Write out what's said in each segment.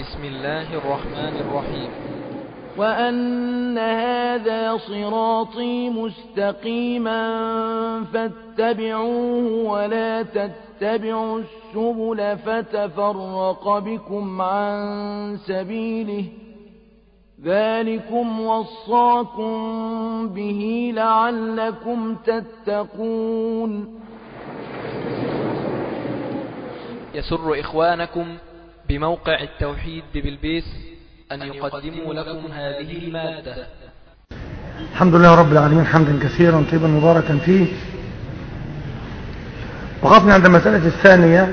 بسم الله الرحمن الرحيم. وأن هذا صراطي مستقيما فاتبعوه ولا تتبعوا السبل فتفرق بكم عن سبيله ذلكم وصاكم به لعلكم تتقون. يسر إخوانكم بموقع التوحيد ببلبيس أن يقدموا لكم هذه المادة. الحمد لله رب العالمين حمدا كثيرا طيبا مباركا فيه. وقفنا عند المسألة الثانية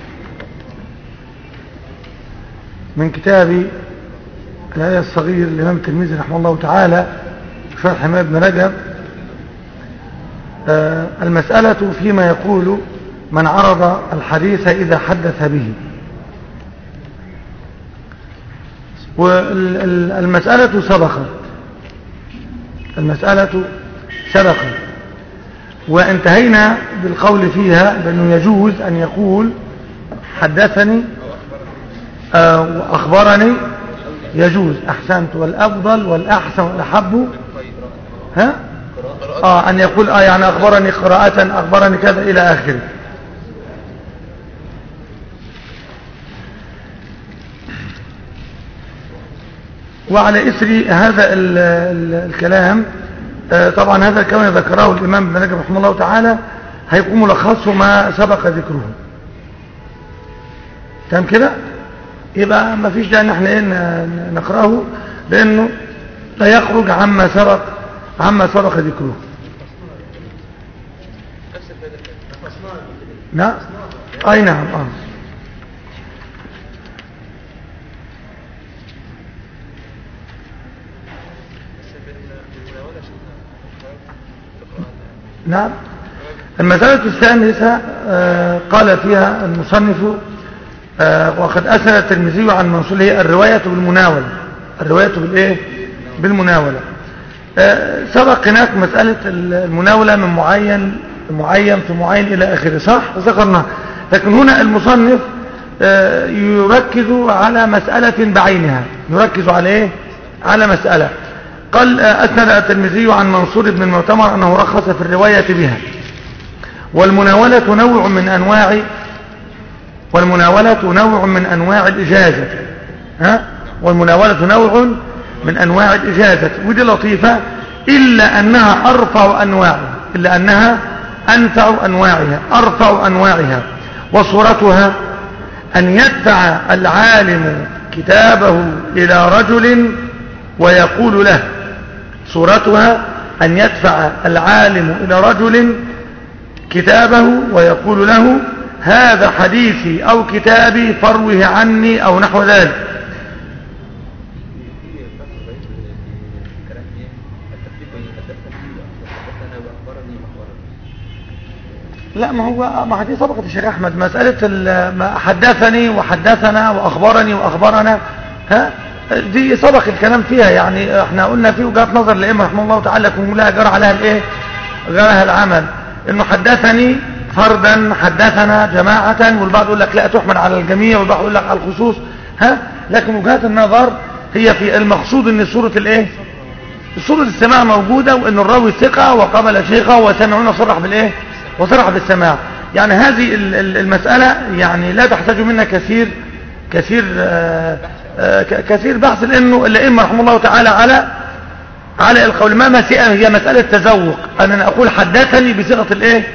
من كتاب الآية الصغير للإمام الترمذي رحمه الله تعالى شرح إمام ابن رجب. المسألة فيما يقول من عرض الحديث إذا حدث به. والمسألة سبقت وانتهينا بالقول فيها بأنه يجوز أن يقول حدثني وأخبرني، يجوز. أحسنت. والأفضل والأحسن والأحب أن يقول يعني أخبرني قراءة، أخبرني كذا إلى آخره. وعلى إثر هذا الكلام طبعا هذا الكلام ذكره الإمام ابن رجب رحمه الله تعالى هيكون ملخصه ما سبق ذكره. تمام كده؟ يبقى ما فيش داعي ان احنا نقراه لأنه لا يخرج عما سبق ذكره. نعم. أي نعم. نعم. المسألة الثالثة قال فيها المصنف وقد أسند الترمذي عن منصور هي الرواية بالمناولة. سبق هناك مسألة المناولة من معين في معين إلى آخره، صح؟ ذكرنا. لكن هنا المصنف يركز على مسألة بعينها، يركز على إيه؟ على مسألة. قال أسند الترمذي عن منصور بن المعتمر أنه رخص في الرواية بها. والمناولة نوع من أنواع الإجازة. والمناولة نوع من أنواع الإجازة، ودي لطيفة، إلا أنها أرفع أنواعها. وصورتها أن يدفع العالم كتابه إلى رجل ويقول له، كتابه ويقول له هذا حديثي أو كتابي فروه عني أو نحو ذلك. لا، ما هذه سبقت الشيخ أحمد. مسألة حدثني وحدثنا وأخبرني وأخبرنا دي سبق الكلام فيها. يعني احنا قلنا في وجهات نظر الائمه رحمه الله تعالى كلها جرى عليها العمل، انه حدثني فردا، حدثنا جماعه، والبعض يقول لك لا تحمل على الجميع، والبعض يقول لك على الخصوص. لكن وجهات النظر هي في المقصود ان صوره السماع موجوده، وان الراوي ثقه وقبل شيخه وسمعون وصرح بالسماع. يعني هذه المساله يعني لا تحتاج منا كثير بحث، لانه الائمه رحمه الله تعالى على القول. ما هي مساله تذوق انا اقول حدثني بصيغه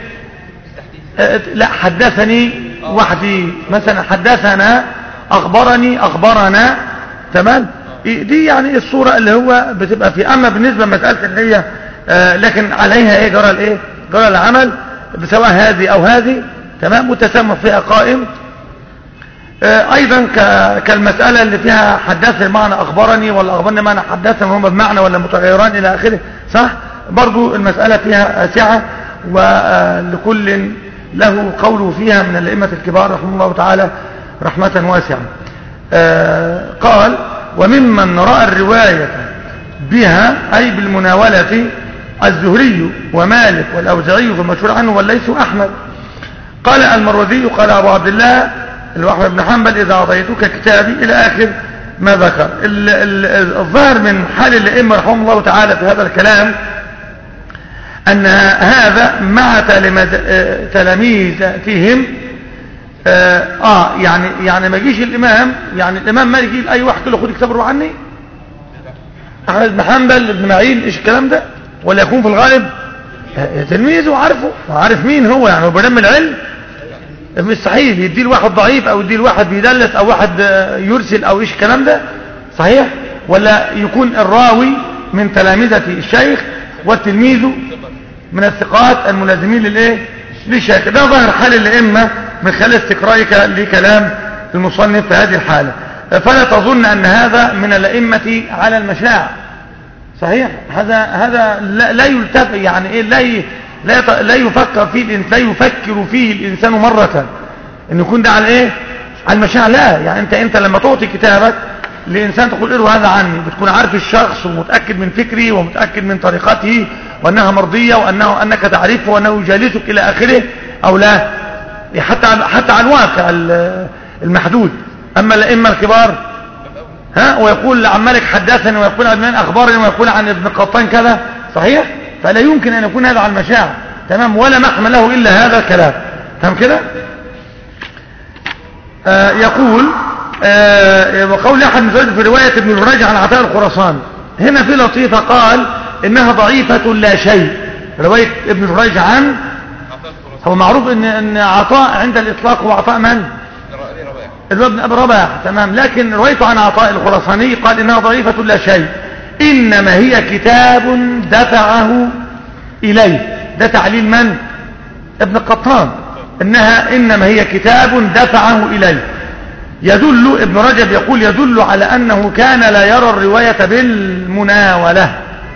لا، حدثني وحدي مثلا، حدثنا، اخبرنا. تمام. دي يعني الصوره اللي هو بتبقى في. اما بالنسبه لمساله اللي هي لكن عليها جرى العمل بسواء هذه او هذه. تمام. والتسامح فيها قائم. ايضا كالمسألة اللي فيها حدث بمعنى اخبرني ولا اخبرني بمعنى حدثني، هما بمعنى ولا متغيران الى اخره، صح؟ برضو المسألة فيها سعة، ولكل له قوله فيها من الائمة الكبار رحمه الله تعالى رحمة واسعة. قال وممن رأى الرواية بها أي بالمناولة الزهري ومالك والأوزعي في المشهور عنه والليث أحمد. قال المروذي قال أبو عبد الله الأحمد بن حنبل إذا أعطيتك كتابي إلى آخر ما ذكر. الظاهر من حال الأئمة رحمهم الله تعالى في هذا الكلام أن هذا مع تلاميذتهم يعني ما يجيش الإمام، يعني الإمام ما يجي أي واحد يقول له خد كتاب روح عني، أحمد بن حنبل ابن معين إيش الكلام ده؟ ولا يكون في الغالب تلميذه وعارف مين هو، يعني هو بنم العلم مستحيل يدي لواحد ضعيف او يدي لواحد بيدلس او واحد يرسل او ايش الكلام ده، صحيح؟ ولا يكون الراوي من تلامذة الشيخ والتلميذ من الثقات الملازمين للشيخ. ده ظاهر حال الائمه من خلال استقرائك لكلام المصنف في هذه الحالة. فلا تظن ان هذا من الائمة على المشاع، صحيح؟ هذا لا يلتفت، يعني ايه، لا يفكر فيه الانسان مرة ان يكون ده على ايه، على المشاع. لا، يعني انت لما تعطي كتابك لانسان تقول اقرأ هذا عني، بتكون عارف الشخص ومتأكد من فكره ومتأكد من طريقته وانها مرضية وانك تعرفه وانه يجالسك الى اخره، او لا، حتى على الواقع المحدود. اما الائمة الكبار ويقول عن مالك حدثني، ويقول عن من اخبرني، ويقول عن ابن قطان كذا، صحيح؟ فلا يمكن ان يكون هذا على المشاع، تمام، ولا محمل له الا هذا الكلام، تمام كده. يقول وقول احد من زوجته في روايه ابن جريج عن عطاء الخراساني، هنا في لطيفه قال انها ضعيفه لا شيء. روايه ابن جريج عن، هو معروف ان عطاء عند الاطلاق هو عطاء من؟ ابن ابي رباح، تمام، لكن روايته عن عطاء الخراساني قال انها ضعيفه لا شيء، انما هي كتاب دفعه اليه. ده تعليل من؟ ابن قطان، انما هي كتاب دفعه اليه. يدل، ابن رجب يقول يدل على انه كان لا يرى الروايه بالمناوله،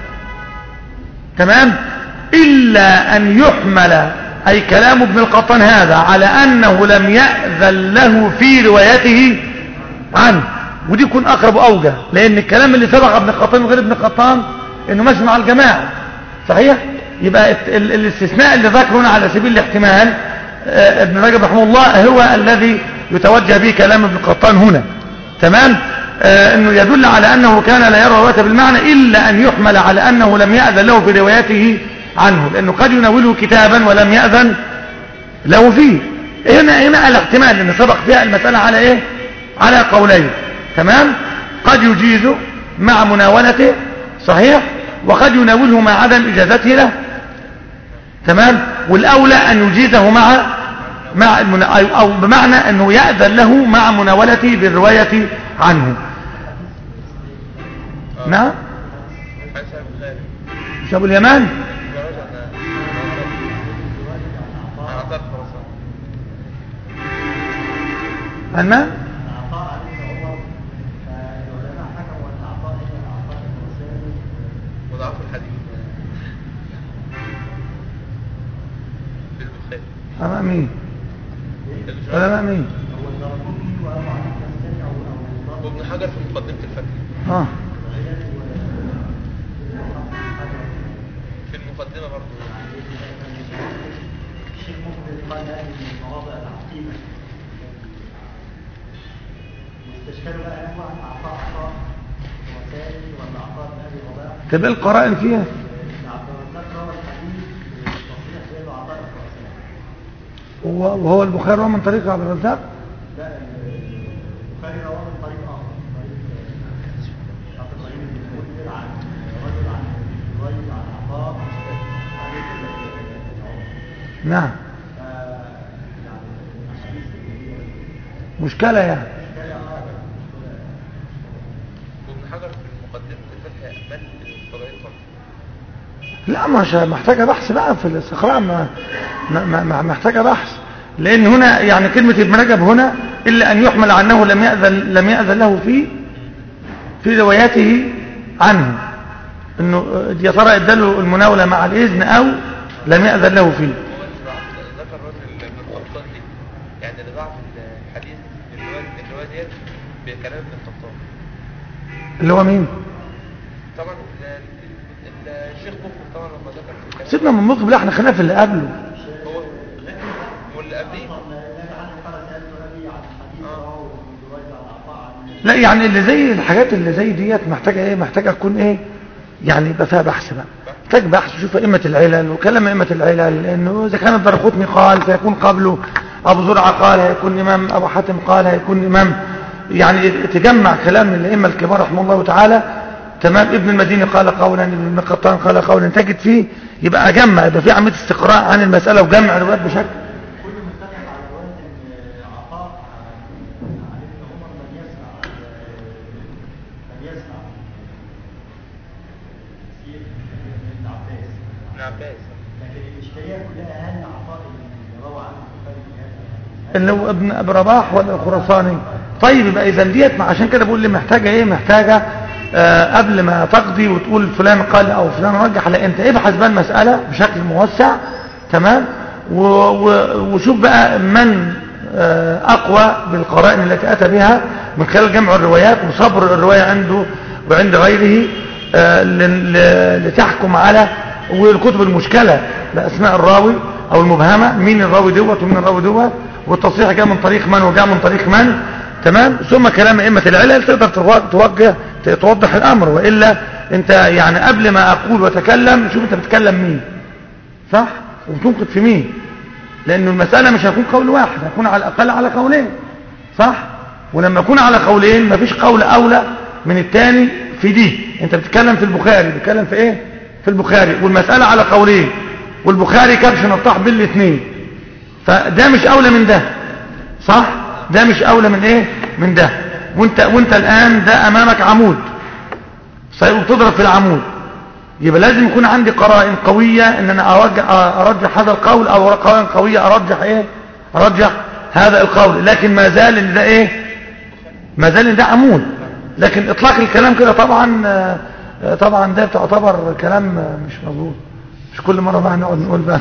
تمام، الا ان يحمل، اي كلام ابن القطان هذا، على انه لم يأذن له في روايته عنه. ودي يكون اقرب اوجه، لان الكلام اللي سبق ابن القطان وغير ابن القطان انه ماشي مع الجماعه، صحيح؟ يبقى الاستثناء اللي ذكره هنا على سبيل الاحتمال ابن رجب رحمه الله هو الذي يتوجه به كلام ابن القطان هنا، تمام، انه يدل على انه كان لا يرى روايته بالمعنى الا ان يحمل على انه لم يأذن له في روايته عنه، لانه قد يناوله كتابا ولم يأذن له فيه. هنا الاحتمال ان سبق فيها المسألة على ايه، على قولين، تمام، قد يجيز مع مناولته، صحيح، وقد يناوله مع عدم اجازته له، تمام، والاولى ان يجيزه مع او بمعنى انه يأذن له مع مناولته بالرواية عنه. نعم، مش ابو اليمان؟ عن ما؟ أمام مين؟ ولا مين؟ وابن حجر في مقدمة الفتح. في المقدمة برضه. الشيخ ممكن قال هذه من المواضع العقيمة. واستشكالوا بقى هو عطاء وسائل ولا عطاء من أبي رباح. تبقى القرائن فيها. وهو البخاري رواه من طريق عبد الرزاق؟ لا، البخاري رواه من طريق اخر، طريق ابراهيم بن المنذر عن رجل عن جريج عن عطاء. نعم، مشكلة يعني. وابن حجر في مقدمة الفتح أمل الفضائل خالص. لا، مش محتاجة بحث بقى في الاستقراء، ما محتاجة بحث، لأن هنا يعني كلمة ابن رجب هنا إلا أن يحمل عنه لم يأذن له في رواياته عنه، إنه يا ترى اداله المناولة مع الإذن أو لم يأذن له فيه. ذكر رجل ابن القطان دي، يعني اللي ضعف الحديث الرواية ديت بكلام ابن القطان، اللي هو مين؟ طبعا الشيخ مقبل طبعا لما ذكر سيبنا من مقبل، احنا خلينا في اللي قبله. هو واللي قبليه لا يعني اللي زي الحاجات اللي زي ديت محتاجه ايه؟ محتاجه تكون ايه يعني؟ يبقى فيها بحث بقى، محتاج بحث. شوف ائمه العلل وكلام ائمه العلل، لانه اذا كان الدرقطني قال فيكون قبله ابو زرعه قال، هيكون امام ابو حاتم قال، هيكون امام، يعني تجمع كلام من الائمه الكبار رحمه الله تعالى. تمام. ابن المديني قال قولا، ابن قطان قال قولا، تجد فيه يبقى اجمع، يبقى في عمليه استقراء عن المساله وجمع روايات بشكل. كل متفق على رواية ان عطاء عن ابن عمر لم يسمع سير ابن عباس. لكن الاشكاليه كلها هل عطاء اللي روى عنه البخاري في هذا اللي هو ابن ابي رباح ولا الخراساني؟ طيب يبقى اذا ديت، عشان كده بقول لي محتاجه ايه؟ محتاجه قبل ما تقضي وتقول فلان قال او فلان رجح، لا انت ابحث بقى المساله بشكل موسع. تمام. وشوف بقى من اقوى بالقرائن التي اتى بها من خلال جمع الروايات وصبر الروايه عنده وعند غيره، لتحكم على والكتب المشكله باسماء الراوي او المبهمه، مين الراوي دوت ومين الراوي دوت، والتصحيح جاء من طريق من وجاء من طريق من. تمام. ثم كلام ائمه العلل تقدر توضح الامر، والا انت يعني قبل ما اقول واتكلم شوف انت بتتكلم مين، صح، وبتنقد في مين، لانه المساله مش هتكون قول واحد، هتكون على الاقل على قولين، صح. ولما يكون على قولين مفيش قول اولى من الثاني في دي. انت بتتكلم في البخاري، بتتكلم في ايه؟ في البخاري، والمساله على قولين، والبخاري كبش نطاح بالاثنين، فده مش اولى من ده، صح. ده مش اولى من ايه؟ من ده. وانت الان ده امامك عمود بتضرب في العمود، يبقى لازم يكون عندي قرائن قويه ان انا ارجح هذا القول، او قرائن قويه ارجح ايه؟ ارجح هذا القول. لكن ما زال ان ده ايه؟ ما زال ان ده عمود. لكن اطلاق الكلام كده طبعا ده تعتبر كلام مش مظبوط. مش كل مره بقى نقعد نقول بقى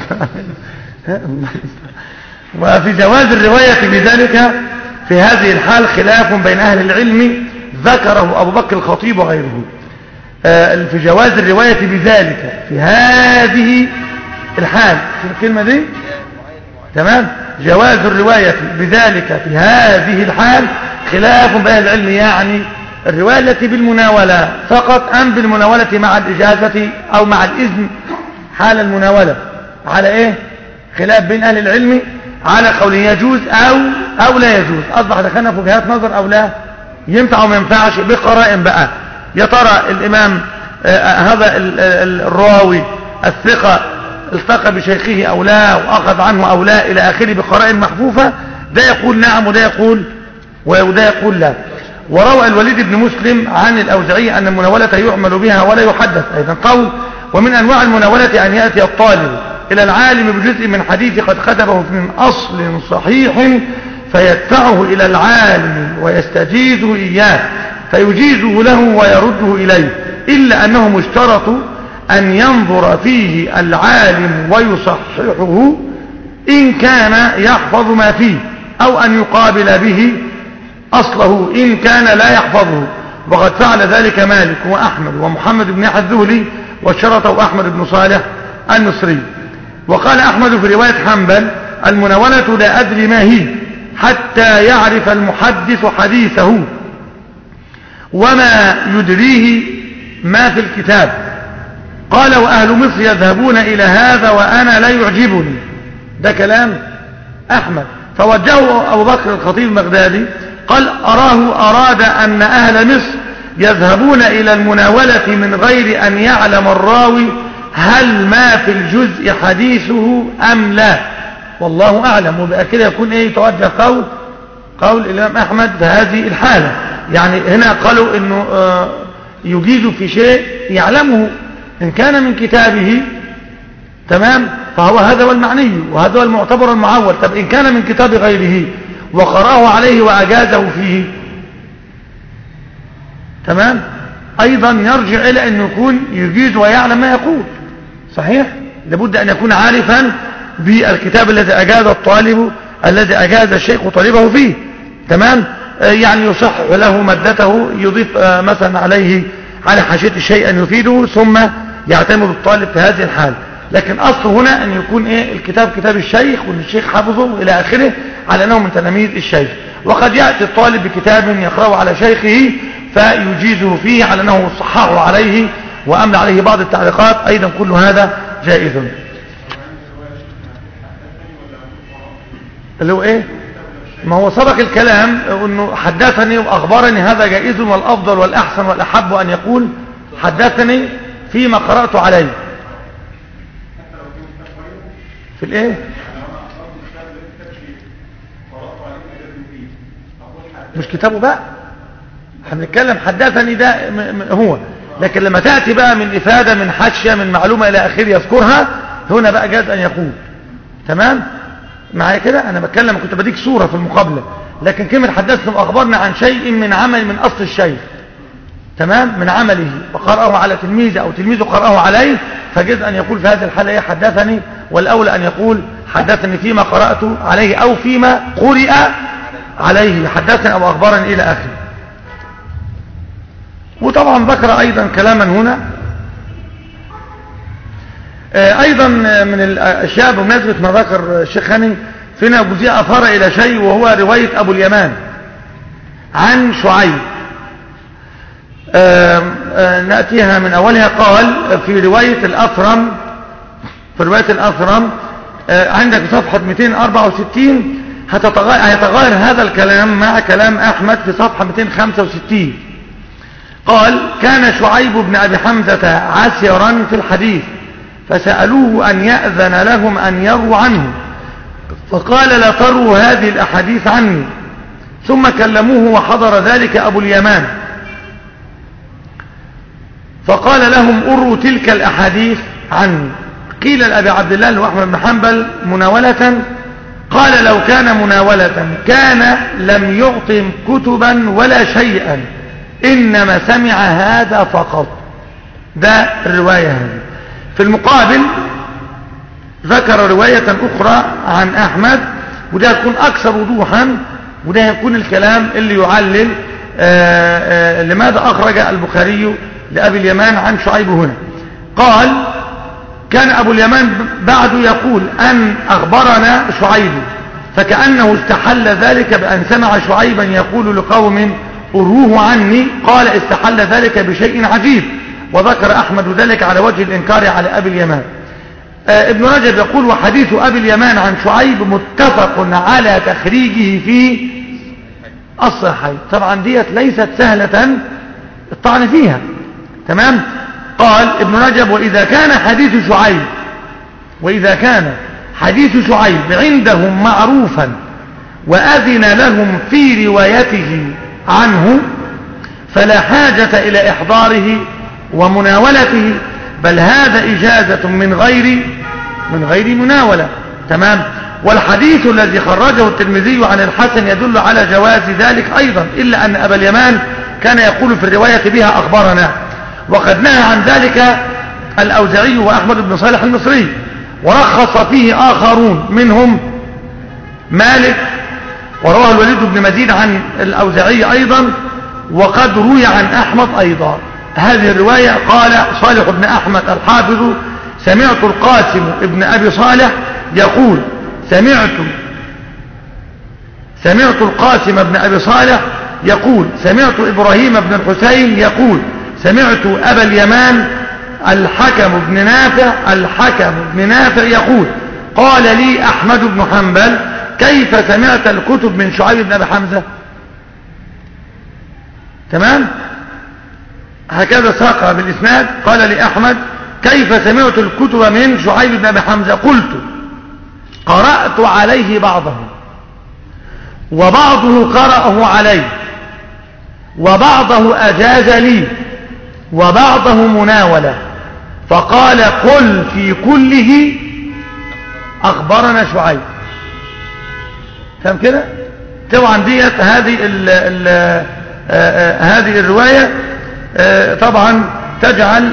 وفي جواز الروايه بذلك في هذه الحال خلاف بين اهل العلم ذكره ابو بكر الخطيب وغيره. في جواز الروايه بذلك في هذه الحال، شوف الكلمه دي. تمام. جواز الروايه بذلك في هذه الحال خلاف بين اهل العلم، يعني الروايه التي بالمناوله فقط ام بالمناوله مع الاجازه او مع الاذن حال المناوله، على ايه؟ خلاف بين اهل العلم على قوله يجوز او لا يجوز. اصبح دخلنا في وجهات نظر، او لا ينفع او ما ينفعش بقرائن بقى. يا ترى الامام هذا الراوي الثقه التقى بشيخه او لا، واخذ عنه او لا، الى اخره بقرائن محفوفه. ده يقول نعم وده يقول لا. وروى الوليد بن مسلم عن الاوزاعي ان المناوله يعمل بها ولا يحدث. ايضا قول ومن انواع المناوله ان ياتي الطالب الى العالم بجزء من حديث قد كتبه من اصل صحيح فيدفعه الى العالم ويستجيزه اياه فيجيزه له ويرده اليه، الا انهم اشترطوا ان ينظر فيه العالم ويصححه ان كان يحفظ ما فيه، او ان يقابل به اصله ان كان لا يحفظه. وقد فعل ذلك مالك واحمد ومحمد بن يحيى الذهلي، وشرطه احمد بن صالح المصري. وقال احمد في روايه حنبل المناوله لا ادري ما هي حتى يعرف المحدث حديثه وما يدريه ما في الكتاب. قال واهل مصر يذهبون الى هذا وانا لا يعجبني. ده كلام احمد. فوجهه ابو بكر الخطيب البغدادي قال اراه اراد ان اهل مصر يذهبون الى المناولة من غير ان يعلم الراوي هل ما في الجزء حديثه ام لا، والله اعلم. وبقى كده يكون ايه؟ يتوجه قول الامام احمد في هذه الحالة. يعني هنا قالوا انه يجيز في شيء يعلمه ان كان من كتابه، تمام، فهو هذا هو المعني وهذا هو المعتبر المعول. طب ان كان من كتاب غيره وقرأه عليه واجازه فيه، تمام، ايضا يرجع الى ان يكون يجيز ويعلم ما يقول. صحيح، لابد ان يكون عارفا بالكتاب الذي اجاز الطالب، الذي اجاز الشيخ طالبه فيه، تمام. يعني يصح له مادته، يضيف مثلا عليه على حاشية الشيء ان يفيده، ثم يعتمد الطالب في هذه الحال. لكن أصله هنا أن يكون الكتاب كتاب الشيخ وأن الشيخ حفظه إلى آخره على أنه من تلاميذ الشيخ. وقد يأتي الطالب بكتاب يقرأه على شيخه فيجيزه فيه على أنه صححه عليه وأمل عليه بعض التعليقات، أيضا كل هذا جائز. اللي هو ما هو سبق الكلام أنه حدثني وأخبرني، هذا جائز، والأفضل والأحسن والأحب أن يقول حدثني فيما قرأت عليه. في مش كتابه بقى، هنتكلم حدثني ده هو، لكن لما تأتي بقى من إفادة من حاشية من معلومة إلى آخره يذكرها، هنا بقى جاز أن يقول. تمام معايا كده؟ أنا بتكلم كنت بديك صورة في المقابلة، لكن كلمة حدثنا وأخبرنا عن شيء من عمل من أصل الشيء، تمام، من عمله وقرأه على تلميذه أو تلميذه قرأه عليه، فجاز أن يقول في هذه الحالة حدثني، والأولى أن يقول حدثني فيما قرأت عليه أو فيما قرئ عليه، حدثني أو أخبرني إلى آخره. وطبعا ذكر أيضا كلاما هنا أيضا من الأشياء بمناسبة ما ذكر الشيخ هاني فينا جزئية أثار إلى شيء، وهو رواية أبو اليمان عن شعيب. نأتيها من أولها. قال في رواية الأثرم عندك صفحة 264 هيتغير هذا الكلام مع كلام أحمد في صفحة 265. قال كان شعيب بن أبي حمزة عسرا في الحديث، فسألوه أن يأذن لهم أن يروا عنه، فقال لا تروا هذه الأحاديث عني. ثم كلموه وحضر ذلك أبو اليمان، فقال لهم أروا تلك الأحاديث عني. قيل لأبي عبد الله وأحمد بن حنبل مناولة، قال لو كان مناولة كان لم يعطم كتبا ولا شيئا، إنما سمع هذا فقط. ده الرواية هذه. في المقابل ذكر رواية أخرى عن أحمد، وده يكون أكثر وضوحا، وده يكون الكلام اللي يعلل لماذا أخرج البخاري لأبي اليمان عن شعيب هنا. قال كان أبو اليمان بعد يقول أن أخبرنا شعيب، فكأنه استحل ذلك بأن سمع شعيبا يقول لقوم أروه عني، قال استحل ذلك بشيء عجيب، وذكر أحمد ذلك على وجه الإنكار على أبي اليمان. ابن رجب يقول وحديث أبي اليمان عن شعيب متفق على تخريجه في الصحيحين. طبعا ديت ليست سهلة الطعن فيها، تمام. قال ابن رجب وإذا كان حديث شعيب عندهم معروفا وأذن لهم في روايته عنه، فلا حاجة إلى إحضاره ومناولته، بل هذا إجازة من غير مناولة، تمام. والحديث الذي خرجه الترمذي عن الحسن يدل على جواز ذلك أيضا، إلا أن أبا اليمان كان يقول في الرواية بها أخبرنا، وقد نهى عن ذلك الأوزاعي وأحمد بن صالح المصري، ورخص فيه آخرون منهم مالك، ورواه الوليد بن مزيد عن الأوزاعي أيضا، وقد روي عن أحمد أيضا. هذه الرواية قال صالح بن أحمد الحافظ سمعت القاسم ابن أبي صالح يقول سمعت القاسم ابن أبي صالح يقول سمعت إبراهيم بن الحسين يقول سمعت أبا اليمان الحكم بن نافع يقول قال لي أحمد بن حنبل كيف سمعت الكتب من شعيب بن أبي حمزة؟ تمام. هكذا ساقها بالإسناد. قال لي أحمد كيف سمعت الكتب من شعيب بن أبي حمزة؟ قلت قرأت عليه بعضه، وبعضه قرأه علي، وبعضه أجاز لي، وبعضه مناولة، فقال قل في كله أخبرنا شعيب. فهم كده؟ طبعا ديت هذه الرواية طبعا تجعل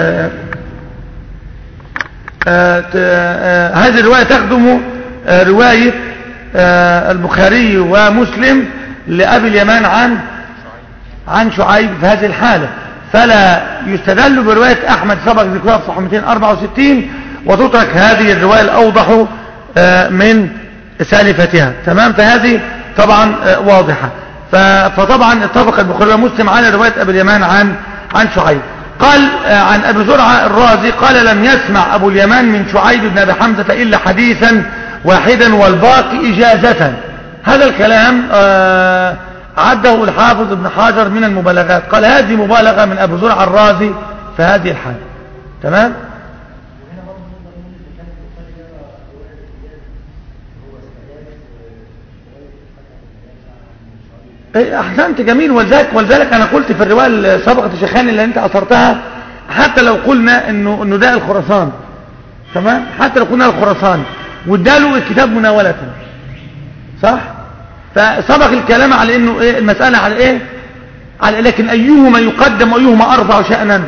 هذه الرواية تخدم رواية البخاري ومسلم لأبي اليمان عن شعيب في هذه الحالة، فلا يستدل برواية أحمد سبق ذكرها في صفحة 264، وتترك هذه الرواية الأوضح من سالفتها. تمام. فهذه طبعا واضحة. فطبعا اتفق البخاري ومسلم على رواية أبي اليمان عن شعيب. قال عن أبي زرعة الرازي قال لم يسمع أبو اليمان من شعيب بن أبي حمزة إلا حديثا واحدا والباقي إجازة. هذا الكلام عده الحافظ ابن حجر من المبالغات، قال هذه مبالغة من أبي زرعة الرازي في هذه الحال. تمام. احسنت، جميل. ولذلك انا قلت في الروايه السابقه الشيخان اللي انت اثرتها، حتى لو قلنا انه ده الخراسان، تمام، حتى لو قلنا الخراسان واداله الكتاب مناوله، صح، فسبق الكلام على انه ايه المساله على ايه، على لكن ايهما يقدم وايهما ارفع شأنا.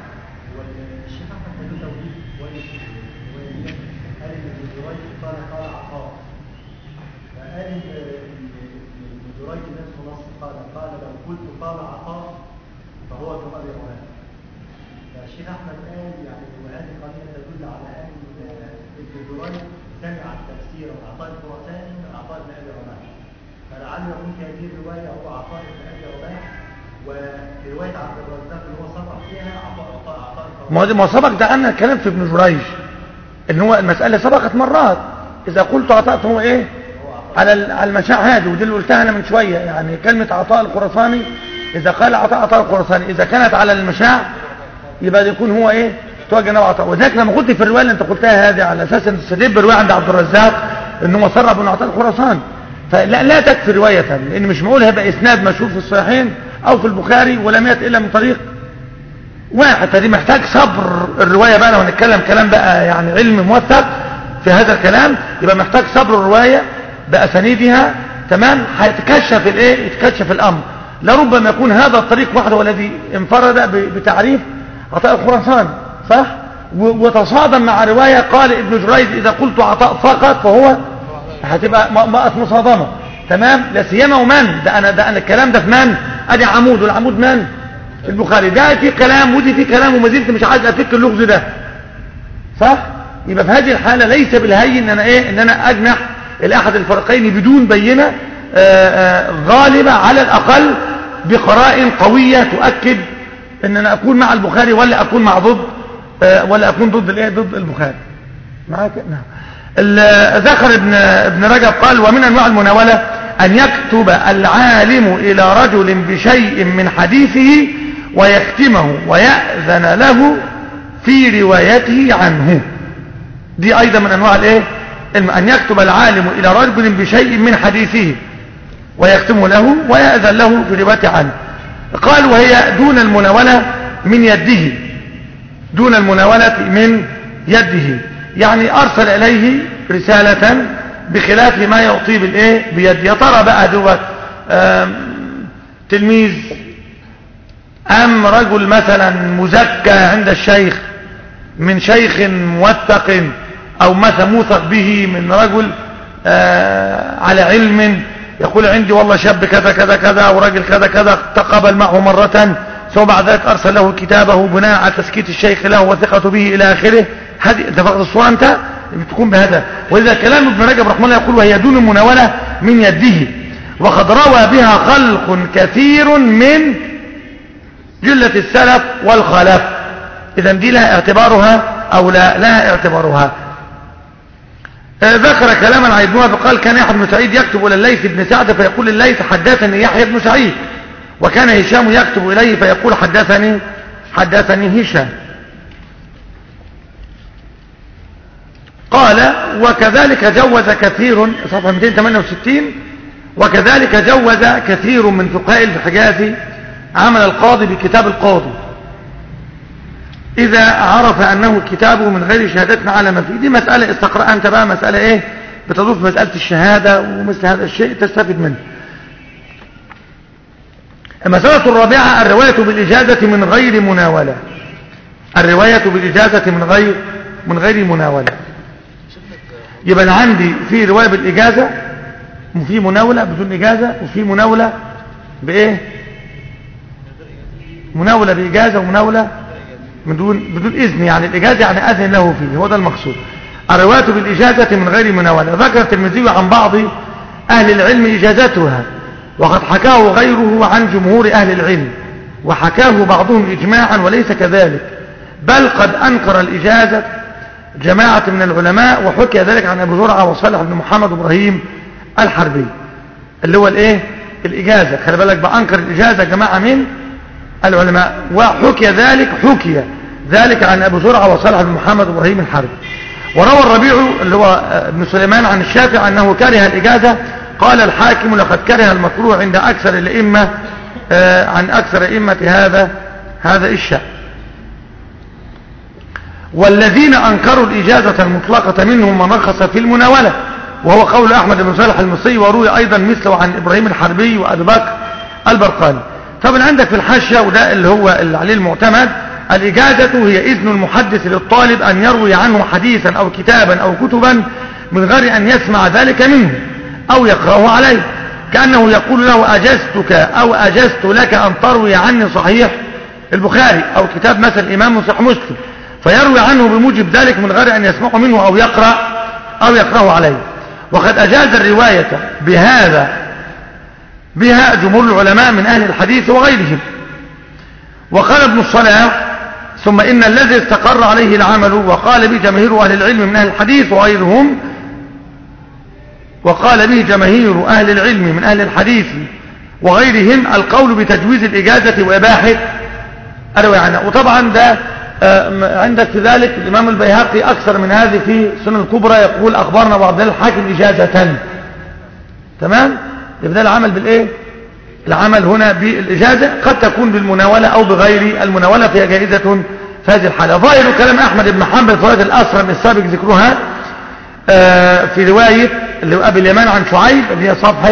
ما سبق ده أن الكلام في ابن جريج ان هو المسألة سبقت مرات. إذا قلت عطاء فهو إيه على المشاع هذه، ودي اللي قلتها أنا من شوية، يعني كلمة عطاء الخراساني إذا قال عطاء الخراساني إذا كانت على المشاع يبقى يكون هو إيه توجه نوع عطاء. وذلك لما قلت في الرواية اللي أنت قلتها هذه على أساس أن تستدل بالرواية عند عبد الرزاق إنه مصرح بن عطاء الخراساني، فلا تكفي رواية، لأن مش معقول هيبقى إسناد مشهور في الصحيحين أو في البخاري ولم يأت إلا من طريق واحد. فدي محتاج صبر. الرواية بقى لو هنتكلم كلام بقى يعني علم موثق في هذا الكلام، يبقى محتاج صبر الرواية بأسانيدها. تمام. هيتكشف الايه، يتكشف الامر. لربما يكون هذا الطريق وحده والذي انفرد بتعريف عطاء الخراساني، صح، وتصادم مع رواية قال ابن جريج اذا قلت عطاء فقط فهو هتبقى مصادمة. تمام. لا سيما ومن ده انا الكلام ده في من ادي عمود، والعمود من البخاري، ده في كلام ودي في كلام، وما زلت مش عايز افك اللغز ده، صح. يبقى في هذه الحالة ليس بالهين ان انا ان انا اجنح الاحد الفريقين بدون بينة غالبة على الاقل بقرائن قوية تؤكد ان انا اكون مع البخاري ولا اكون مع ولا اكون ضد الايه، ضد البخاري. معاك؟ نعم. ذكر ابن رجب قال ومن انواع المناولة ان يكتب العالم الى رجل بشيء من حديثه ويختمه ويأذن له في روايته عنه. دي ايضا من انواع الايه، ان يكتب العالم الى رجل بشيء من حديثه ويختمه له ويأذن له في روايته عنه. قال وهي دون المناولة من يده، دون المناولة من يده، يعني ارسل اليه رسالة بخلاف ما يعطيه بالايه بيد. يا ترى بقى دوت تلميذ ام رجل مثلا مزكى عند الشيخ من شيخ موثق او مثلا موثق به من رجل على علم، يقول عندي والله شاب كذا كذا كذا وراجل كذا كذا تقابل معه مرة، ثم بعد ذلك ارسل له كتابه بناء على تسكيت الشيخ له وثقته به الى اخره. هذه انت فقد الصورة انت بتكون بهذا. واذا كلام ابن رجب رحمه الله يقول وهي دون المناولة من يده، وقد روى بها خلق كثير من جلة السلف والخلف. اذا دي لها اعتبارها او لا لها اعتبارها. ذكر كلاما عن ابن وهب قال كان يحيى بن سعيد يكتب الى الليث بن سعد فيقول الليث حدثني يحيى بن سعيد، وكان هشام يكتب اليه فيقول حدثني هشام. قال وكذلك جوز كثير، صفحة 268، وكذلك جوز كثير من فقهاء الحجاز عمل القاضي بكتاب القاضي إذا عرف أنه كتابه من غير شهادتنا على ما فيه. دي مسألة استقرأ أنت بقى، مسألة إيه بتضيف مسألة الشهادة ومثل هذا الشيء تستفيد منه. المسألة الرابعة الرواية بالإجازة من غير مناولة. الرواية بالإجازة من غير مناولة. يبقى أنا عندي في رواية بالإجازة وفي مناولة بدون إجازة، وفي مناولة بإيه، مناولة بإجازة ومناولة بدون إذن، يعني الإجازة يعني أذن له فيه، هو ده المقصود. الرواية بالإجازة من غير مناولة. ذكر الترمذي عن بعض أهل العلم إجازتها، وقد حكاه غيره عن جمهور أهل العلم، وحكاه بعضهم إجماعا وليس كذلك، بل قد أنكر الإجازة جماعة من العلماء، وحكي ذلك عن أبي زرعة وصالح بن محمد إبراهيم الحربي، اللي هو الإيه؟ الإجازة. خلي بالك بأنكر الإجازة جماعة من العلماء، وحكي ذلك عن أبي زرعة وصالح بن محمد إبراهيم الحربي. وروى الربيع اللي هو ابن سليمان عن الشافعي أنه كره الإجازة. قال الحاكم لقد كره المكروه عند أكثر الأئمة، عن أكثر أئمة هذا الشأن. والذين أنكروا الإجازة المطلقة منهم من رخص في المناولة، وهو قول أحمد بن صالح المصري، وروي أيضا مثله عن إبراهيم الحربي وأبي بكر البرقاني. طبعا عندك في الحاشية، وده اللي هو اللي عليه المعتمد، الإجازة هي إذن المحدث للطالب أن يروي عنه حديثا أو كتابا أو كتبا من غير أن يسمع ذلك منه أو يقرأه عليه، كأنه يقول له أجزتك أو أجزت لك أن تروي عني صحيح البخاري أو كتاب مثل الإمام صحيح مسلم، فيروي عنه بموجب ذلك من غير أن يسمعه منه أو يقرأه عليه. وقد أجاز الرواية بها جمهور العلماء من أهل الحديث وغيرهم. وقال ابن الصلاح: ثم إن الذي استقر عليه العمل وقال به جماهير أهل العلم من أهل الحديث وغيرهم، وقال به جماهير أهل العلم من أهل الحديث وغيرهم القول بتجويز الإجازة وإباحة الرواية عنها. وطبعا ده عندك في ذلك الإمام البيهقي أكثر من هذه في السنن الكبرى، يقول أخبرنا أبو عبد الله الحاكم إجازة. تمام؟ يبدأ العمل بالإيه؟ العمل هنا بالإجازة، قد تكون بالمناولة أو بغير المناولة، فهي جائزة في هذه الحالة. ظاهر كلام أحمد بن حنبل في رواية الأسرم السابق ذكرها في رواية اللي هو أبي اليمان عن شعيب اللي هي صفحة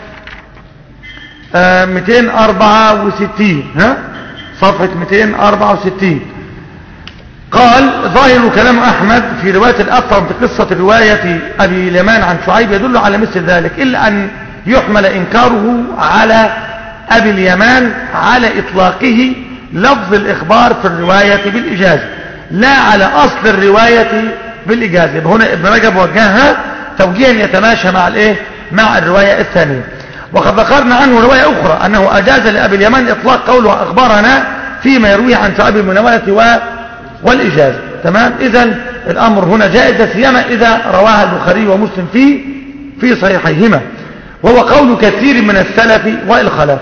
264 صفحة 264. قال: ظاهر كلام أحمد في رواية الأثرم في قصة رواية أبي اليمان عن شعيب يدل على مثل ذلك، إلا أن يحمل إنكاره على أبي اليمان على إطلاقه لفظ الإخبار في الرواية بالإجازة، لا على أصل الرواية بالإجازة. هنا ابن رجب وجهها توجيها يتماشى مع الرواية الثانية. وقد ذكرنا عنه رواية أخرى أنه أجاز لأبي اليمان إطلاق قوله أخبرنا فيما يرويه عن شعيب المناولة والإجازة. تمام؟ إذن الأمر هنا جائز، سيما إذا رواها البخاري ومسلم في صحيحيهما، وهو قول كثير من السلف والخلف.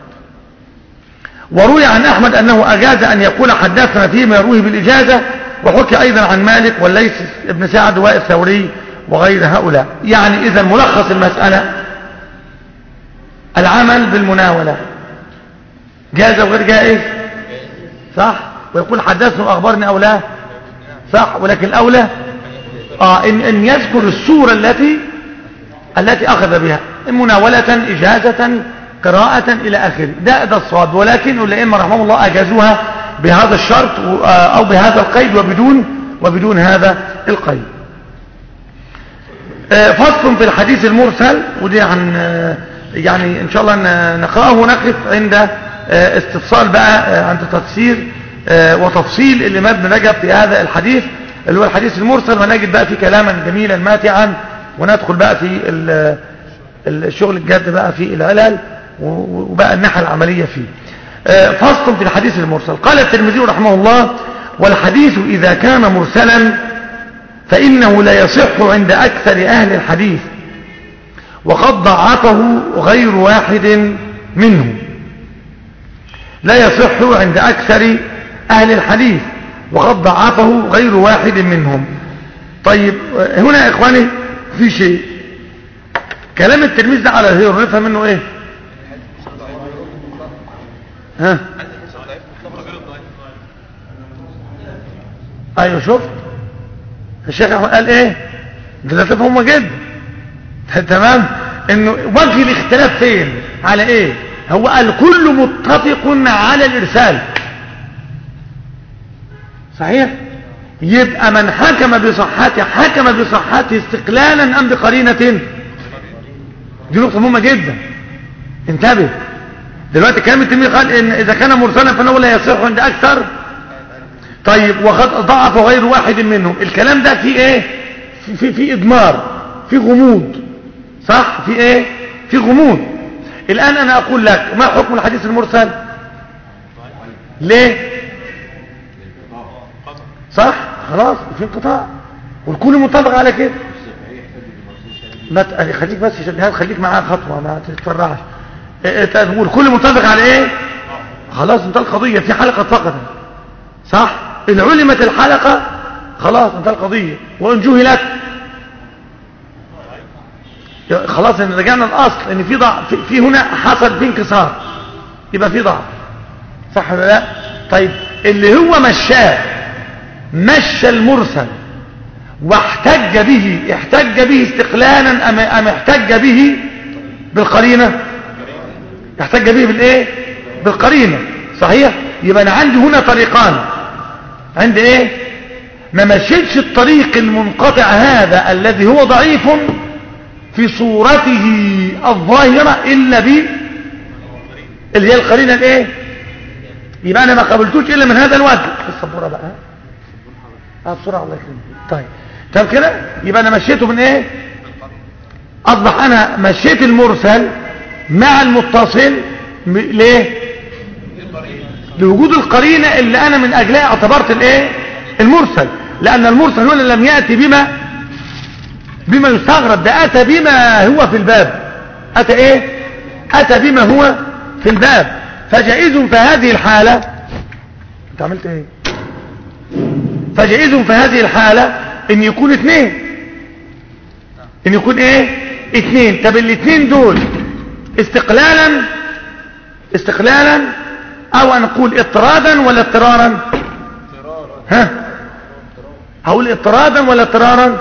وروي عن أحمد أنه أجاز أن يقول حدثنا فيما يرويه بالإجازة، وحكي أيضا عن مالك والليث بن سعد والثوري وغير هؤلاء. يعني إذا ملخص المسألة العمل بالمناولة جائز وغير جائز، صح؟ ويقول حدثنا وأخبرني أو لا، صح؟ ولكن الأولى إن يذكر الصورة التي أخذ بها، مناولة، إجازة، قراءة إلى آخره، ده الصواب. ولكن الأئمة رحمهم الله أجازوها بهذا الشرط أو بهذا القيد وبدون هذا القيد. فصل في الحديث المرسل، ودي يعني إن شاء الله نقرأه ونقف عند استفصال بقى عند تفسير وتفصيل الإمام ابن رجب في هذا الحديث اللي هو الحديث المرسل، ونجد بقى فيه كلاما جميلا ماتعا، وندخل بقى في الشغل الجد بقى في العلل وبقى الناحية العملية فيه. فصل في الحديث المرسل. قال الترمذي رحمه الله: والحديث إذا كان مرسلا فإنه لا يصح عند أكثر أهل الحديث، وقد ضعفه غير واحد منهم. لا يصح عند أكثر أهل الحديث وقد ضعفه غير واحد منهم. طيب هنا يا إخواني في شيء، كلام الترمذي ده على ظاهره نفهم منه إيه؟ أيوه، شفت الشيخ أحمد قال إيه؟ ده تفهمه جدا. تمام؟ إنه وجه الاختلاف فين؟ على إيه؟ هو قال كل متفق على الإرسال، صحيح؟ يبقى من حكم بصحته استقلالا أم بقرينة؟ دي نقطة مهمة جدا، انتبه. دلوقتي كلام الترمذي قال إن إذا كان مرسلا فإنه لا يصح عند أكثر طيب وقد ضعف غير واحد منهم. الكلام ده فيه ايه؟ في اضمار، في غموض، صح؟ في ايه؟ في غموض. الان انا اقول لك ما حكم الحديث المرسل؟ ليه؟ صح؟ خلاص في انقطاع والكل متفق على كده. ما خليك بس خليك معايا خطوه ما تتفرعش. والكل متفق على ايه؟ خلاص انتهى القضيه. في حلقه فقط، صح؟ ان علمت الحلقه خلاص انتهى القضيه. وان جهلت خلاص ان رجعنا الاصل ان في ضعف، في هنا حصل في انكسار، يبقى في ضعف، صح ولا لا؟ طيب اللي هو مشى المرسل واحتج به، احتج به استقلالا ام احتج به بالقرينه؟ احتج به بالايه؟ بالقرينه، صحيح؟ يبقى انا عندي هنا طريقان. عندي ايه؟ ما مشيتش الطريق المنقطع هذا الذي هو ضعيف في صورته الظاهره الا اللي هي القرينه الايه؟ يبقى انا ما قبلتوش الا من هذا الوجه. الصبوره بقى بسرعه الله يكرمك. طيب كده يبقى انا مشيته من ايه؟ اصبح انا مشيت المرسل مع المتصل ليه؟ لوجود القرينه اللي انا من اجلها اعتبرت الايه؟ المرسل. لان المرسل هنا لم ياتي بما يستغرب، ده اتى بما هو في الباب. اتى ايه؟ اتى بما هو في الباب. فجائز في هذه الحاله، انت عملت ايه؟ فجائز في هذه الحاله ان يكون اثنين، ان يكون ايه؟ اثنين. طب الاثنين دول استقلالا او نقول اضطرادا ولا اضطرارا؟ ها هقول اضطرادا ولا اضطرارا؟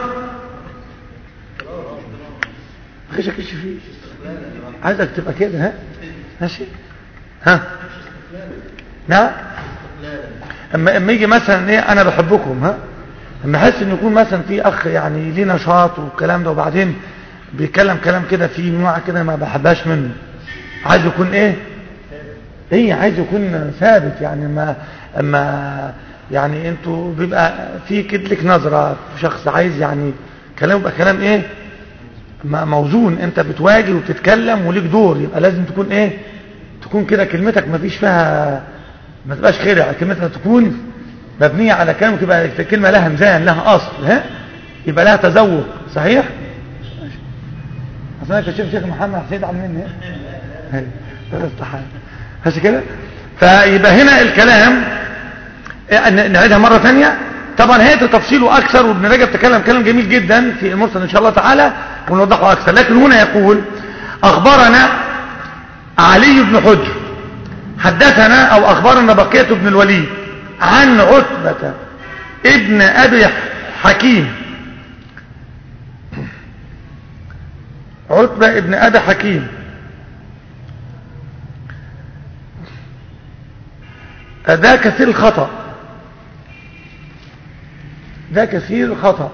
خشك فيه، عايزك تبقى كده. ها ماشي. ها نعم. اما يجي مثلا ايه انا بحبكم، ها اما احس ان يكون مثلا في اخ يعني ليه نشاط والكلام ده وبعدين بيتكلم كلام كده في نوع كده ما بحبهاش منه، عايز يكون ايه عايز يكون ثابت. يعني اما يعني انتوا بيبقى في كدلك نظرة في شخص عايز يعني كلام يبقى كلام ايه موزون. انت بتواجه وبتتكلم وليك دور، يبقى لازم تكون ايه؟ تكون كده كلمتك ما فيش فيها، ما تبقاش خدع، كلمتك تكون مبنية على كلام، تبقى الكلمة لها ميزان، لها اصل، ها يبقى لها تذوق، صحيح؟ اصلا شيخ محمد حسين عن مني بس كده. فيبقى هنا الكلام نعيدها مرة ثانية. طبعا هي تفصيله اكثر، وابن رجب تكلم كلام جميل جدا في المرسل ان شاء الله تعالى ونوضحه اكثر. لكن هنا يقول اخبرنا علي بن حجر حدثنا او اخبرنا بقية بن الوليد عن عتبة ابن ابي حكيم. عتبة ابن ابي حكيم ده كثير الخطأ، ده كثير الخطأ.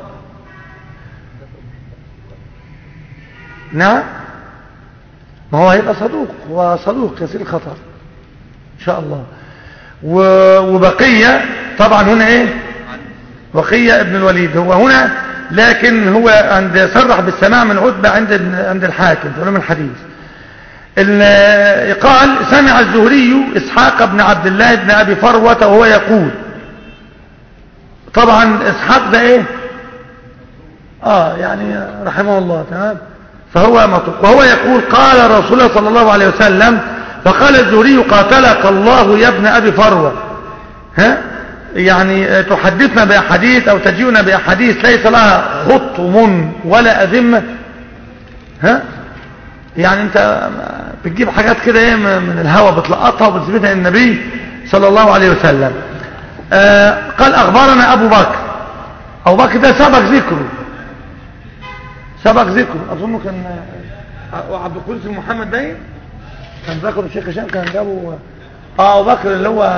نعم ما هو هيبقى صدوق، هو صدوق كثير الخطأ ان شاء الله. وبقية طبعا هنا ايه؟ بقية ابن الوليد هو هنا، لكن هو عند صرح بالسماع من عتبة عند الحاكم في علوم الحديث. قال سمع الزهري اسحاق بن عبد الله بن ابي فروة وهو يقول، طبعا اسحاق ده ايه؟ يعني رحمه الله، تمام. فهو مطلوب وهو يقول قال رسول الله صلى الله عليه وسلم، فقال الزهري قاتلك الله يا ابن ابي فروة. ها يعني تحدثنا باحاديث او تجيئنا باحاديث ليس لها خطم ولا اذمه. ها يعني انت بتجيب حاجات كده ايه من الهوى بتلقطها وبتثبتها للنبي صلى الله عليه وسلم. قال اخبرنا ابو بكر ده سبق ذكره اظنه كان عبد القدوس محمد باين كان ذكر الشيخ هشام كان جابه ابو بكر اللي هو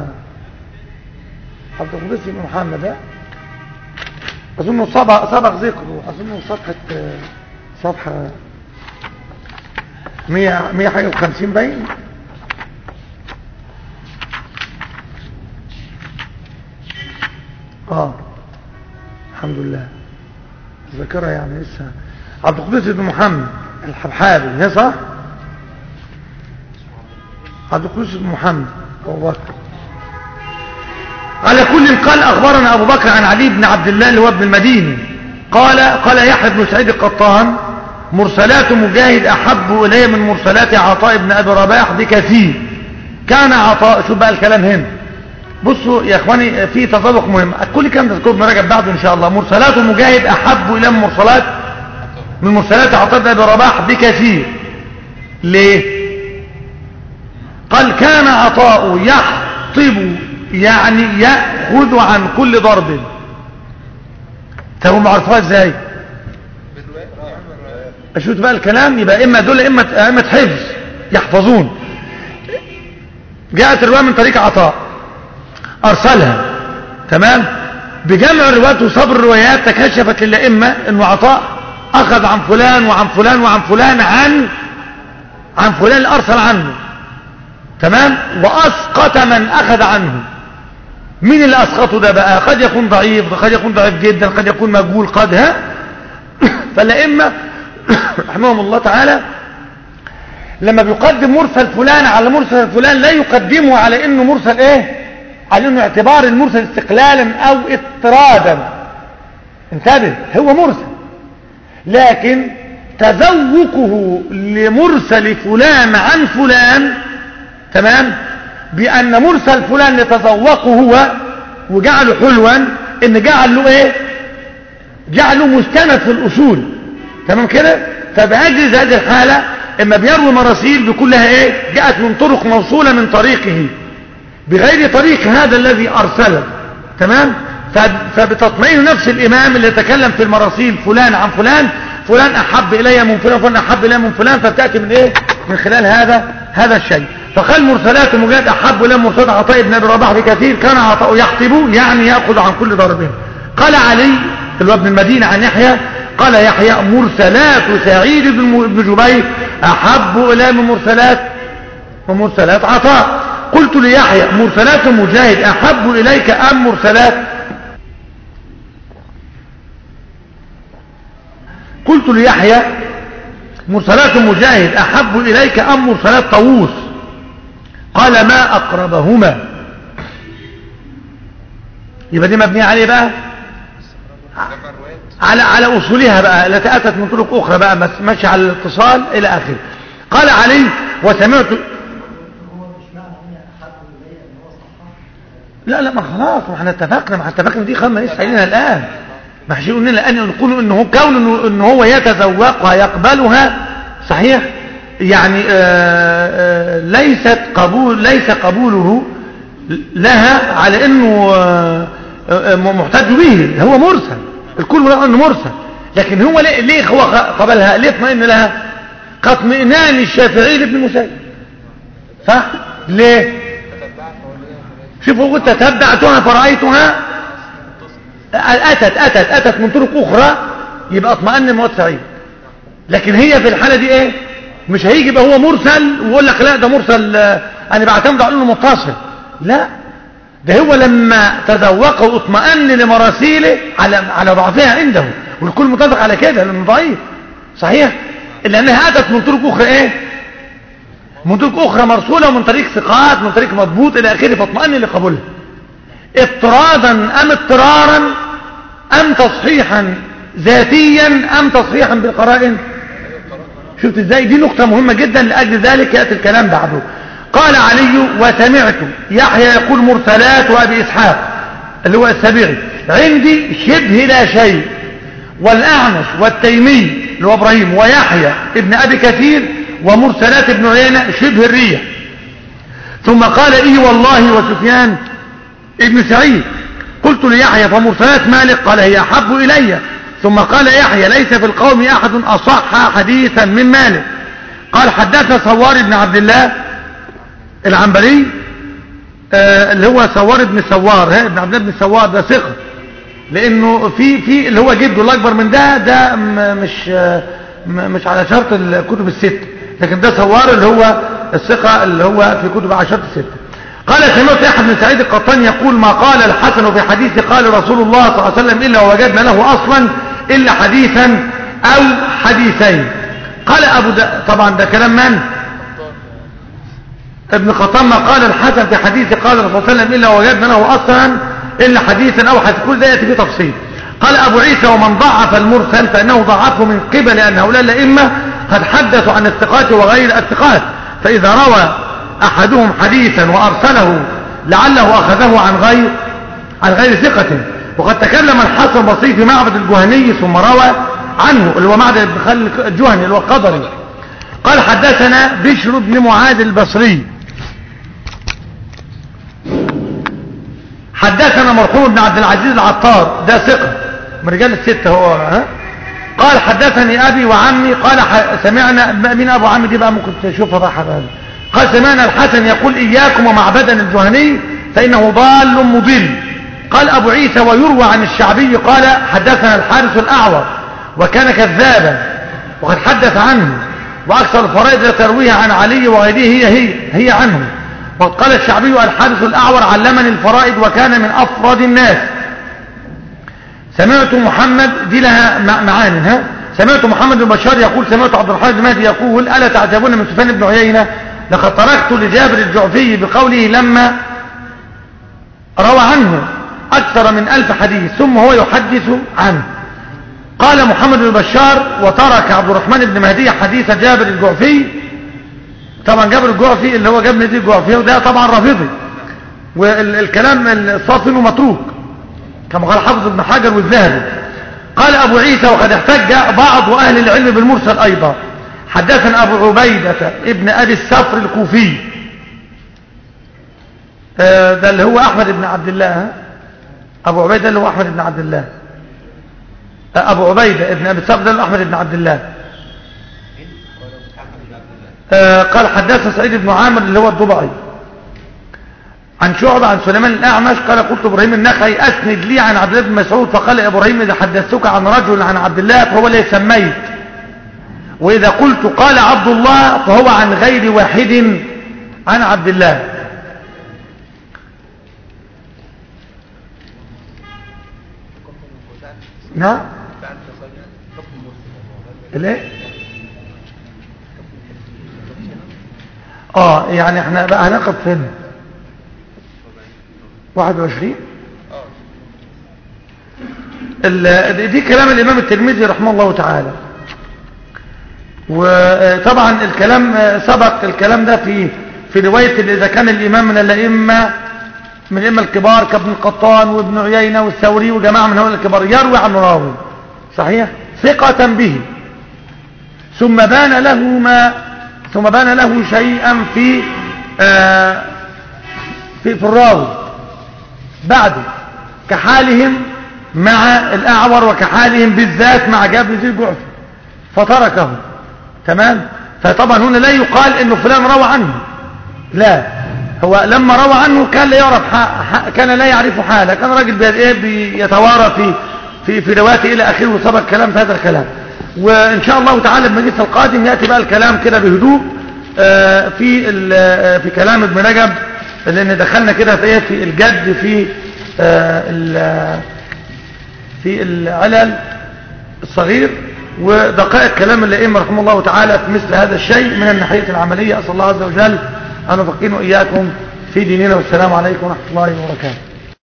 عبد القدوس بن محمد، اظنه سبق ذكره، اظنه صفحه 100 حاجه و50 باين. الحمد لله ذكرها يعني لسه. عبد القدوس بن محمد الحبحابي، هي صح؟ عبد القدوس بن محمد أبو بكر. على كل قال أخبرنا أبو بكر عن علي بن عبد الله اللي هو ابن المديني قال يحيى بن سعيد القطان مرسلات مجاهد أحب إلي من مرسلات عطاء بن أبي رباح بكثير. كان عطاء، شوف بقى الكلام هنا، بصوا يا اخواني في تطابق مهم، كل كلام تذكره ابن رجب بعده ان شاء الله. مرسلات مجاهد احب الى من مرسلات عطاء بن ابي رباح بكثير. ليه؟ قال كان عطاء يحطب يعني ياخذ عن كل ضرب. طب معرفوها ازاي؟ اشوف بقى الكلام، يبقى اما دول اما حفظ يحفظون. جاءت الروايه من طريق عطاء ارسلها، تمام، بجمع الروايات وصبر الروايات تكشفت للائمه انه عطاء اخذ عن فلان وعن فلان وعن فلان عن فلان اللي ارسل عنه، تمام، واسقط من اخذ عنه. مين اللي اسقطه ده بقى؟ قد يكون ضعيف، قد يكون ضعيف جدا، قد يكون مجهول، قد فالائمه رحمهم الله تعالى لما بيقدم مرسل فلان على مرسل فلان لا يقدمه على انه مرسل على انه اعتبار المرسل استقلالا او اضطرادا. انتبه، هو مرسل، لكن تذوقه لمرسل فلان عن فلان، تمام، بان مرسل فلان يتذوقه هو وجعله حلوا، ان جعل له جعله مستند في الاصول، تمام كده. فبأجل هذه الحالة اما بيروي مراسيل بكلها جاءت من طرق موصولة من طريقه بغير طريق هذا الذي ارسله، تمام. فبتطمئن نفس الامام اللي يتكلم في المراسيل فلان عن فلان، فلان احب الي من فلان، فلان احب الي من فلان، فبتاتي من من خلال هذا الشيء. فقال مرسلات مجاهد احب الى مرسلات عطاء بن ابي رباح بكثير. كان عطاء يحطب يعني ياخذ عن كل ضرب. قال علي اللي هو ابن المدينه عن يحيى قال يحيى مرسلات سعيد بن جبير احب الى من مرسلات عطاء. قلت ليحيى مرسلات مجاهد احب اليك ام مرسلات؟ قلت ليحيى مرسلات مجاهد احب اليك ام مرسلات طاووس؟ قال ما اقربهما. يبقى دي مبنيه عليه بقى على اصولها بقى التي اتت من طرق اخرى بقى ماشي على الاتصال الى اخره. قال علي وسمعت لا ما خلاص، ما احنا اتفقنا دي خمسه لسه قايلينها الان. ما احنا قلنا الان نقول انه كون انه هو يتذوقها يقبلها صحيح، يعني ليس قبوله لها على انه محتج به، هو مرسل، الكل انه مرسل، لكن هو ليه هو قبلها؟ ليه اطمئن لها؟ كاطمئنان الشافعي لابن المسيب، صح؟ ليه؟ شوفوا قلت تتبعتها فرأيتها أتت من طرق أخرى، يبقى اطمئن موت سعيد. لكن هي في الحالة دي مش هيجي يبقى هو مرسل ويقول لك لا ده مرسل أنا بعتمد على إنه متصل، لا، ده هو لما تذوقه واطمئن لمراسيله على ضعفها عنده، والكل متفق على كده لأنه ضعيف صحيح، لأنها أتت من طرق أخرى من طرق أخرى مرسولة ومن طريق ثقات من طريق مضبوط إلى آخره، فاطمئن لقبولها اضطرادا أم اضطرارا أم تصحيحا ذاتيا أم تصحيحا بالقرائن. شفت ازاي؟ دي نقطة مهمة جدا، لأجل ذلك يأتي الكلام بعده. قال علي وسمعت يحيى يقول مرسلات وأبي إسحاق اللي هو السبيعي عندي شبه لا شيء، والأعمش والتيمي اللي هو إبراهيم ويحيى ابن أبي كثير ومرسلات ابن عيينة شبه الريح. ثم قال والله وسفيان ابن سعيد. قلت ليحيى فمرسلات مالك؟ قال هي أحب إلي. ثم قال يحيى ليس في القوم أحد أصح حديثا من مالك. قال حدثنا سوار بن عبد الله العنبري اللي هو سوار بن سوار، ابن عبد الله بن سوار ده ثقة، لأنه في اللي هو جده الأكبر من ده مش على شرط الكتب الست، لكن ده سوار اللي هو الثقة اللي هو في كتب على شرط الست. قال سمعت يحيى بن سعيد القطان يقول ما قال الحسن في حديث قال رسول الله صلى الله عليه وسلم إلا ووجدنا له أصلا إلا حديثا أو حديثين. قال طبعا ده كلام من؟ ابن قطان. ما قال الحسن في حديث قال الرسول صلى الله عليه وسلم إلا ووجدنا له أصلا إلا حديثا أو حديث، كل ده يأتي فيه تفصيل. قال أبو عيسى ومن ضعف المرسل فإنه ضعفه من قبل أن هؤلاء الأئمة قد حدثوا عن الثقات وغير الثقات، فإذا روى أحدهم حديثا وأرسله لعله أخذه عن غير ثقة. وقد تكلم الحسن البصري في معبد الجهني ثم روى عنه اللي هو معبد بن خالد الجهني اللي هو القدري. قال حدثنا بشر بن معاذ البصري حدثنا مرحوم بن عبد العزيز العطار، ده ثقة من رجال الستة هو. قال حدثني أبي وعمي قال سمعنا من أبو عمي دي بقى ممكن تشوفها بقى حبايبي. قال سمعنا الحسن يقول إياكم ومعبدا الجهني فإنه ضال مضل. قال أبو عيسى ويروى عن الشعبي قال حدثنا الحارث الأعور وكان كذابا وقد حدث عنه وأكثر الفرائض ترويها عن علي وغيره هي عنه. وقد قال الشعبي الحارث الأعور علمني الفرائض وكان من أفرد الناس. سمعت محمد دي لها معاني سمعت محمد بن بشار يقول سمعت عبد الرحمن بن مهدي يقول ألا تعجبون من سفيان بن عيينة لقد تركت لجابر الجعفي بقوله لما روى عنه أكثر من 1000 حديث ثم هو يحدث عنه. قال محمد بن بشار وترك عبد الرحمن بن مهدي حديث جابر الجعفي. طبعا جابر الجعفي اللي هو جابر الجعفي الجعفي وده طبعا رافضي، والكلام الصافي متروك كما قال حافظ ابن حجر والذهبي. قال أبو عيسى وقد احتج بعض أهل العلم بالمرسل أيضا. حدثنا أبو عبيدة ابن أبي السفر الكوفي ده اللي هو أحمد بن عبد الله. أبو عبيدة اللي هو أحمد بن عبد الله. أبو عبيدة ابن أبي السفر ده اللي هو أحمد بن عبد الله. قال حدثنا سعيد بن عامر اللي هو الضبعي عن شعبة عن سليمان الأعمش قال قلت إبراهيم النخعي أسند لي عن عبد الله بن مسعود فقال إبراهيم إذا حدثتك عن رجل عن عبد الله فهو اللي سميت، وإذا قلت قال عبد الله فهو عن غير واحد عن عبد الله. نعم ليه يعني احنا بقى هنقف فين 21 دي كلام الإمام الترمذي رحمه الله تعالى. وطبعا الكلام سبق الكلام ده في رواية إذا كان الإمام من الأئمة الكبار كابن القطان وابن عيينة والثوري وجماعة من هؤلاء الكبار يروي عن راوي صحيح ثقة به ثم بان له شيئا في الراوي بعده كحالهم مع الأعور وكحالهم بالذات مع جابر الجعفي فتركه. تمام. فطبعا هنا لا يقال انه فلان روى عنه، لا، هو لما روى عنه كان لا يعرف حاله، كان راجل بيتوارى في روايته الى اخره وسبق كلام في هذا الكلام. وان شاء الله تعالى المجلس القادم ياتي بقى الكلام كده بهدوء في كلام ابن رجب، لان دخلنا كده في الجد في العلل الصغير ودقائق كلام الائمه رحمه الله تعالى في مثل هذا الشيء من الناحيه العمليه. اسال الله عز وجل ان يفقهنا واياكم في ديننا، والسلام عليكم ورحمه الله وبركاته.